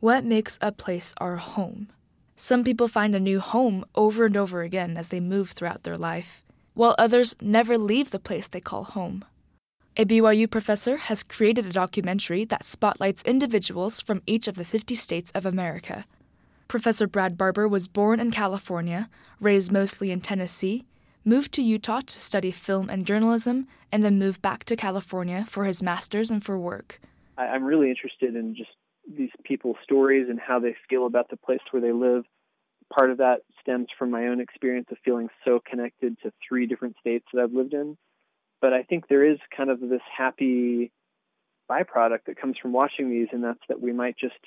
What makes a place our home? Some people find a new home over and over again as they move throughout their life, while others never leave the place they call home. A BYU professor has created a documentary that spotlights individuals from each of the 50 states of America. Professor Brad Barber was born in California, raised mostly in Tennessee, moved to Utah to study film and journalism, and then moved back to California for his master's and for work. I'm really interested in just these people's stories and how they feel about the place where they live. Part of that stems from my own experience of feeling so connected to 3 different states that I've lived in. But I think there is kind of this happy byproduct that comes from watching these, and that's that we might just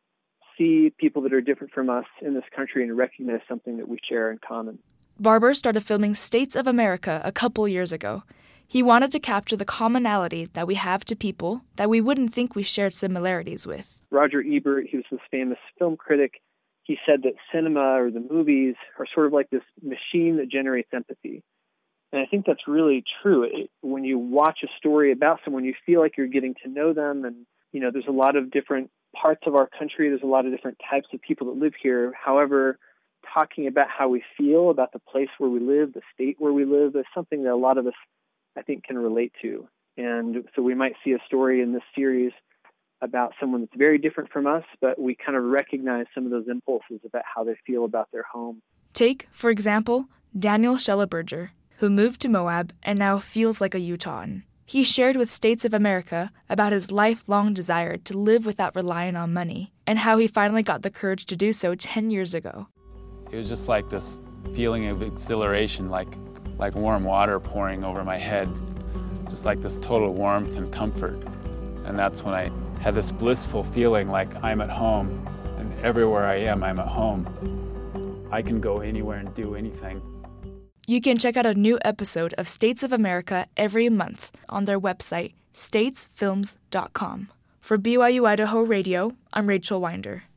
see people that are different from us in this country and recognize something that we share in common. Barber started filming States of America a couple years ago. He wanted to capture the commonality that we have to people that we wouldn't think we shared similarities with. Roger Ebert, he was this famous film critic, he said that cinema or the movies are sort of like this machine that generates empathy. And I think that's really true. When you watch a story about someone, you feel like you're getting to know them. And, there's a lot of different parts of our country. There's a lot of different types of people that live here. However, talking about how we feel about the place where we live, the state where we live, is something that a lot of us, I think, can relate to. And so we might see a story in this series about someone that's very different from us, but we kind of recognize some of those impulses about how they feel about their home. Take, for example, Daniel Schelleberger, who moved to Moab and now feels like a Utahn. He shared with States of America about his lifelong desire to live without relying on money, and how he finally got the courage to do so 10 years ago. It was just like this feeling of exhilaration, like warm water pouring over my head, just like this total warmth and comfort. And that's when I had this blissful feeling like I'm at home, and everywhere I am, I'm at home. I can go anywhere and do anything. You can check out a new episode of States of America every month on their website, statesfilms.com. For BYU Idaho Radio, I'm Rachel Winder.